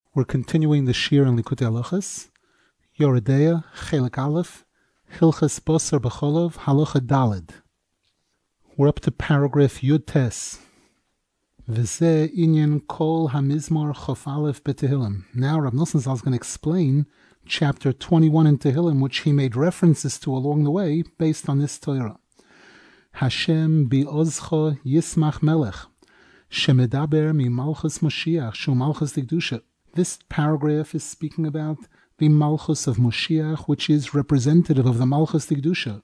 We're continuing the Shir in Likutei Halachos, Yoredeya, Chelik Aleph, Hilchas Basar B'Cholov, Halacha Daled. We're up to paragraph Yud Tes. V'zeh inyan kol hamizmor chof aleph b'Tehillim. Now Rav Nosson Zal is going to explain chapter 21 in Tehillim, which he made references to along the way based on this Torah. Hashem bi'ozcho yismach melech, shemedaber mi malchus Moshiach, shu malchus d'Kedusha. This paragraph is speaking about the Malchus of Moshiach, which is representative of the Malchus d'Kedusha.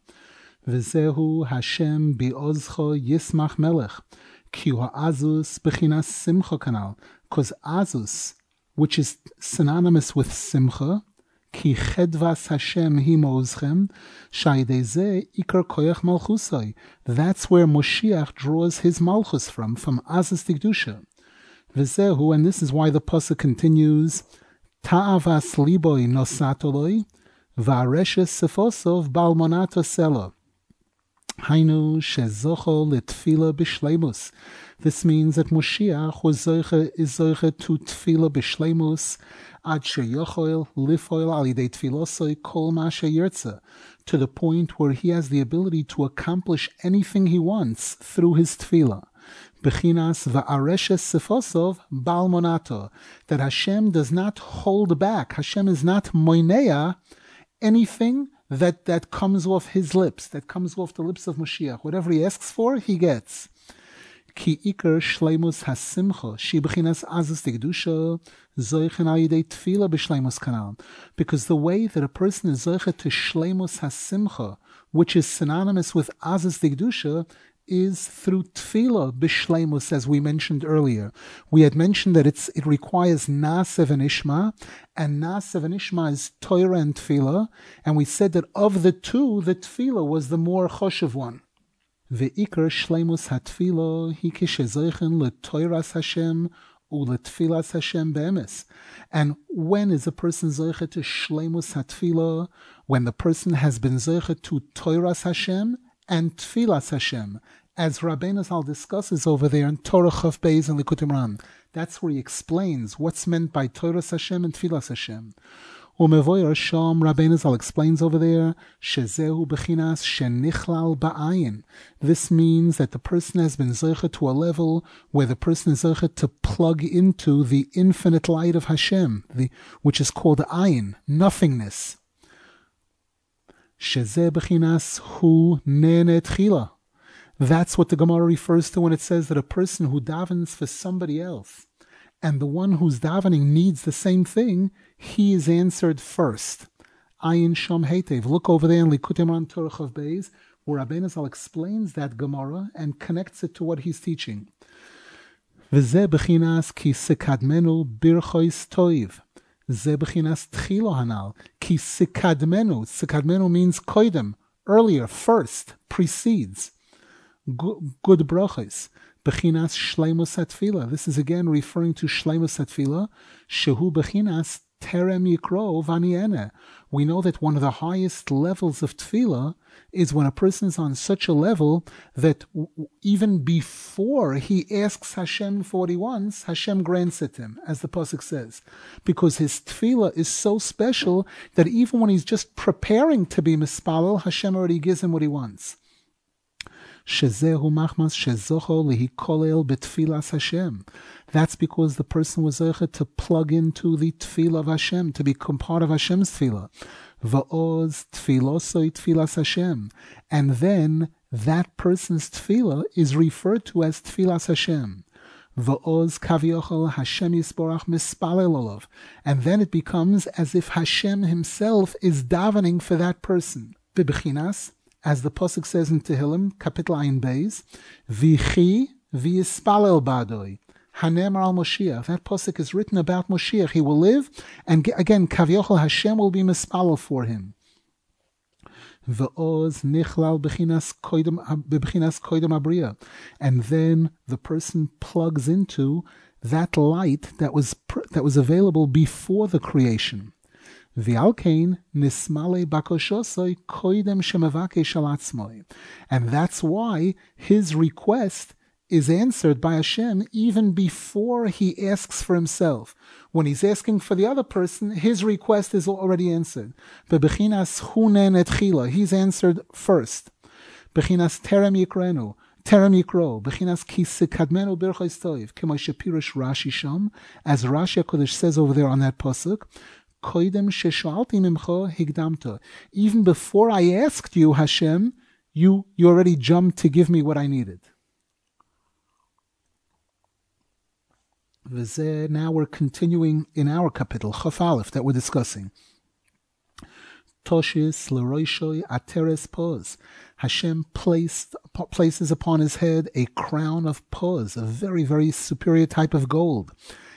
V'zehu Hashem bi'ozcho yismach melech, ki ha'azus b'chinas simcha kanal. Because azus, which is synonymous with simcha, ki chedvas Hashem hi mozchem, sha'idei zeh ikar koyach malchusai. That's where Moshiach draws his Malchus from azus d'Kedusha. V'zehu, and this is why the pasuk continues, Ta'avas liboi nosatoloi, va'areshes sefosov balmonato selo. Hainu shezocho litfila b'shleimus. This means that Moshiach is zoche to tfila b'shleimus ad sheyochol lifoil alidei tfilosoi kol ma sheyirtze, to the point where he has the ability to accomplish anything he wants through his tfila. Bechinas va'areshes sefosov balmonato, that Hashem does not hold back. Hashem is not moinea anything that comes off his lips, that comes off the lips of Mashiach. Whatever he asks for, he gets. Ki ikar shleimus hasimcha, shi bechinas azus d'Kedusha, zoichen al yidei tefila b'shleimus kanal. Because the way that a person is zoichet to shleimus hasimcha, which is synonymous with azus d'Kedusha, is through tefillah b'shleimus, as we mentioned earlier. We had mentioned that it requires na'aseh v'nishma, and na'aseh v'nishma is Torah and tefillah, and we said that of the two, the tefillah was the more choshev one. Ve'ikar shleimus hatefillah hi kishezoichen leToras Hashem u'letfilas Hashem be'emes. And when is a person zoichet to shleimus hatefillah? When the person has been zoichet to Toras Hashem and Tfilas Hashem, as Rabbeinu Zal discusses over there in Torah Chaf Beis and Likutei Moharan. That's where he explains what's meant by Toras Hashem and Tfilas Hashem. Umevoyer Sham, Rabbeinu Zal explains over there, Shezehu bechinas shenichlal ba'ayin. This means that the person has been zoichet to a level where the person is zoichet to plug into the infinite light of Hashem, which is called ayin, nothingness. Shezeh bechinas hu nene tchila. That's what the Gemara refers to when it says that a person who davens for somebody else, and the one who's davening needs the same thing, he is answered first. Ayin sham heitev. Look over there in Likutei Moharan Torah Chav Beis, where Rabbeinu Zal explains that Gemara and connects it to what he's teaching. V'zeh bechinas ki sekadmenu birchois toiv. Ze bechinas tchilo hanal, ki sikadmenu. Sikadmenu means koidem, earlier, first, precedes. Good brachos. Bechinas shleimus hatfila. This is again referring to shleimus hatfila. Shehu bechinas terem yikro vaniene. We know that one of the highest levels of tefillah is when a person is on such a level that even before he asks Hashem for what he wants, Hashem grants it him, as the pasuk says, because his tefillah is so special that even when he's just preparing to be mispalel, Hashem already gives him what he wants. Shezehu machmas shezocho lehikolel betfilas Hashem. That's because the person was zoche to plug into the tefillah of Hashem, to become part of Hashem's tefillah. Va'oz tefilosoi tfilas Hashem. And then that person's tefillah is referred to as tfilas Hashem. Va'oz kaviochel Hashem yisborach mispalel olav. And then it becomes as if Hashem himself is davening for that person. Bebechinas, as the pasuk says in Tehillim, Kapitel Ayin Beis, V'chi v'yispalel ba'adoi. Hanemar al Moshiach. That pasuk is written about Moshiach. He will live, and again, Kavyochel Hashem will be mispalel for him. V'oz nichlal bechinas koidem abriya. And then the person plugs into that light that was available before the creation. V'alkein nismale bakoshosoi koidem shemavakesh al atzmoi. And that's why his request is answered by Hashem even before he asks for himself. When he's asking for the other person, his request is already answered. Bebechinas hunen etchila, he's answered first. Bechinas terem yikrenu, terem yikro, bechinas kisikadmenu birchos toiv, k'may shepirish Rashi sham, as Rashi HaKodesh says over there on that pasuk, koidem sheshalti mimcha higdamta. Even before I asked you, Hashem, you already jumped to give me what I needed. Now we're continuing in our kapitel, Chaf Aleph, that we're discussing. Toshis leroishoi ateres pos. Hashem places upon his head a crown of pos, a very, very superior type of gold.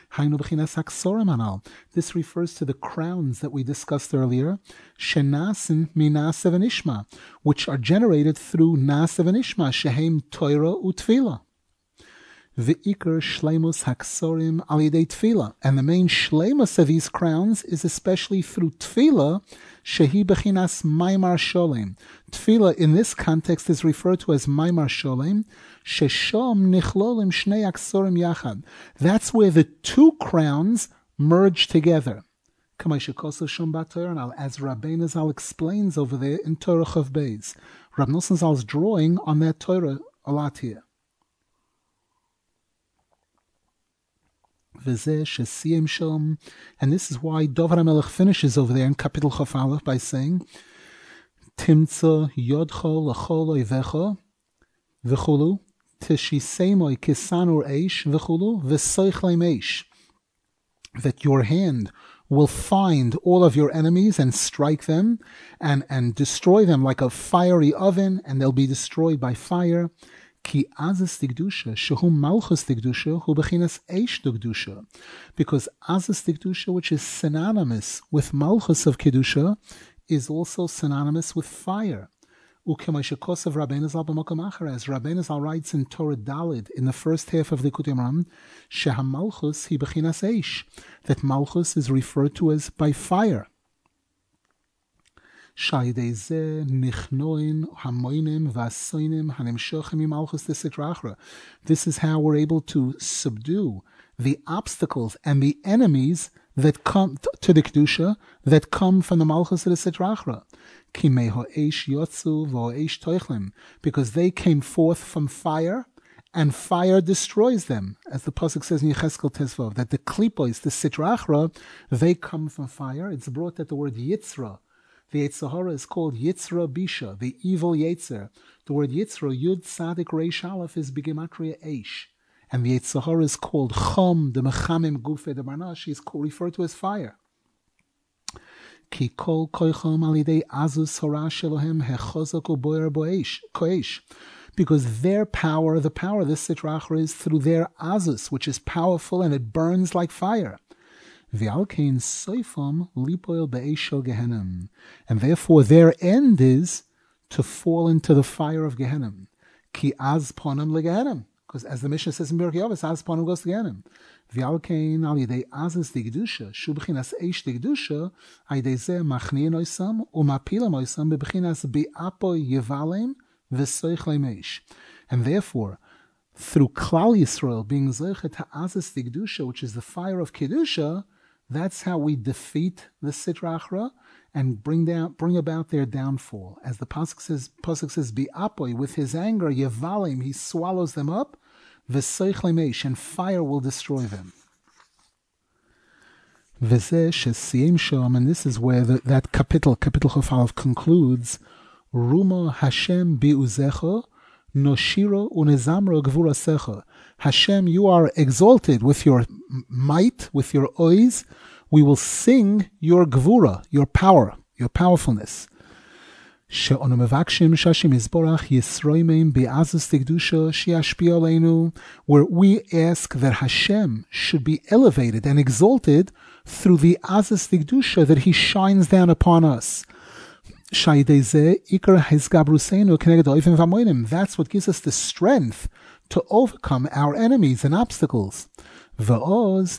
This refers to the crowns that we discussed earlier, shenasin minasev v'nishma, which are generated through nasev v'nishma, shehem Torah u'tfila. V'ikar shleimus haksorim al yedei tefila, and the main shleimus of these crowns is especially through tefila, shehi bechinas maimar sholem. Tefila in this context is referred to as maimar sholem, sheshom nichlolim shnei haksorim yachad. That's where the two crowns merge together. As Rabbeinu Zal explains over there in Torah Chav Beis. Rab Nosson Zal's drawing on that Torah a lot here. And this is why Dovid HaMelech finishes over there in Kapitel Chaf Aleph by saying, Timtza yodcho l'chol oivecha v'chulu tishisemoi kisanur eish v'chulu v'soichlem eish, that your hand will find all of your enemies and strike them and destroy them like a fiery oven, and they'll be destroyed by fire. Ki azas tikdusha, shehu malchus tikdusha, hu bechinas eish tikdusha. Because azas tikdusha, which is synonymous with malchus of kedusha, is also synonymous with fire. Ukemay shekosav Rabbeinu Zal b'makom acher, as Rabbeinu Zal writes in Torah Dalid in the first half of Likutei Moharan, sheha malchus hi bechinas eish, that malchus is referred to as by fire. This is how we're able to subdue the obstacles and the enemies that come to the Kedusha, that come from the Malchus of the Sitra Achra. Because they came forth from fire, and fire destroys them. As the Pasuk says in Yecheskel Tezvav, that the Klipos, the Sitra Achra, they come from fire. It's brought that the word Yitzra, the Yetzer Hara, is called Yitzra Bisha, the evil Yetzer. The word Yitzra, Yud Tzadik Reish Aleph, is Bigematria Eish. And the Yetzer Hara is called Chom, the Mechamim Gufe, the Barnash, is referred to as fire. Ki kol koichom alidei azus hara shelohem hechozak uboyer koesh. Because their power, the power of this Sitra Achra, is through their azus, which is powerful and it burns like fire. And therefore their end is to fall into the fire of Gehenna. Ki az ponim leGehenna. Because as the Mishnah says in Birkei Avos, az ponim goes to Gehenna. V'alkein al yedei azes digdusha, shu b'chinas eish digdusha, aydei zeh machnien oisam, u'mapilam oisam, b'chinas bi'apo yevalem, v'soichlem eish. And therefore, through Klal Yisrael being zeichet ha'azes digdusha, which is the fire of Kedusha, that's how we defeat the Sitra Achra and bring about their downfall. As the Pasuk says, Bi'apoi, with his anger, Yevalim, he swallows them up, V'soichlem eish, and fire will destroy them. V'zeh shesiyim shom, and this is where that Kapitel Chaf Aleph concludes, Ruma Hashem bi'uzecha, Noshiro unezamro gvurasecha. Hashem, you are exalted with your might, with your ois. We will sing your gvura, your power, your powerfulness. She'onu mevakshim shashim yizborach yisroimim bi'azus tikdusha she'ashpi aleinu, where we ask that Hashem should be elevated and exalted through the azus tikdusha, that He shines down upon us. That's what gives us the strength to overcome our enemies and obstacles. And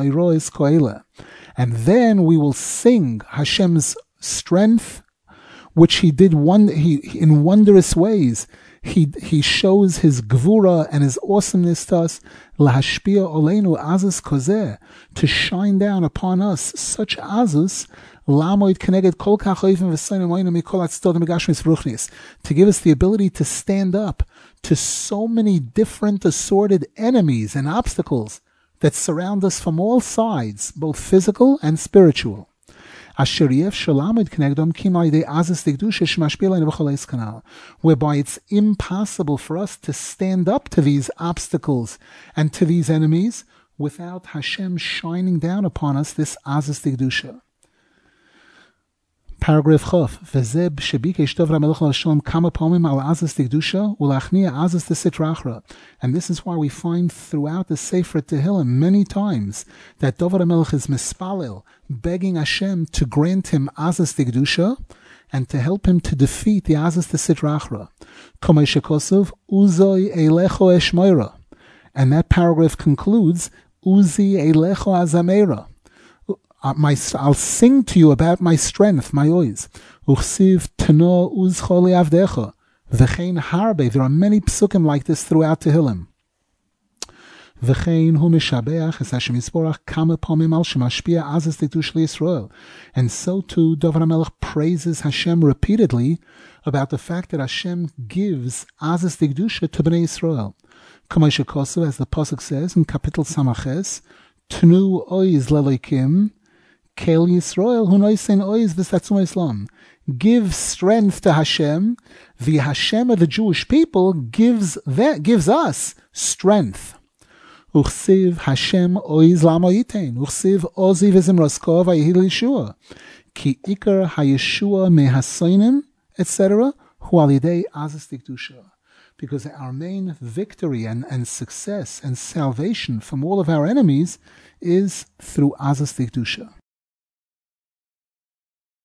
then we will sing Hashem's strength, which he did in wondrous ways. He shows his gvura and his awesomeness to us, lahashpia oleinu azus kozeh, to shine down upon us such azus, lamoid keneged kol kach oivim v'sonim oinu mikol atzdodem begashmis ruchnis, to give us the ability to stand up to so many different assorted enemies and obstacles that surround us from all sides, both physical and spiritual. Whereby it's impossible for us to stand up to these obstacles and to these enemies without Hashem shining down upon us this Azus Dikdusha. Paragraph Chof. And this is why we find throughout the Sefer Tehillim many times that David HaMelech is mispalel, begging Hashem to grant him Azus Dikdusha and to help him to defeat the Azus Desitrachra. Kamei shekosov, Uzoi Eilecho Eshmoira. And that paragraph concludes, Uzi Eilecho Azamera. I'll sing to you about my strength, my ois. Uchsiv teno uz choli avdecha. V'chein harbe. There are many psukim like this throughout Tehillim. V'chein hu mishabeach es Hashem Yisborach kama pomim al shemashpia azas dikdush liYisrael. And so too, David HaMelech praises Hashem repeatedly about the fact that Hashem gives azas dikdusha to Bnei Yisrael. Kamei shekosu, as the pasuk says in Kapitel Samaches, Tnu ois lelokim. Kel Yisrael hu noisen ois v'satzum Islam. Give strength to Hashem. The Hashem of the Jewish people gives us strength. Uchsiv Hashem ois lama yitein. Uchsiv ozi v'zimrosko v'yihil Yeshua. Ki ikar hayeshua mehasoinim, etc. Hu alidei Azus Dikdusha. Because our main victory and success and salvation from all of our enemies is through Azus Dikdusha.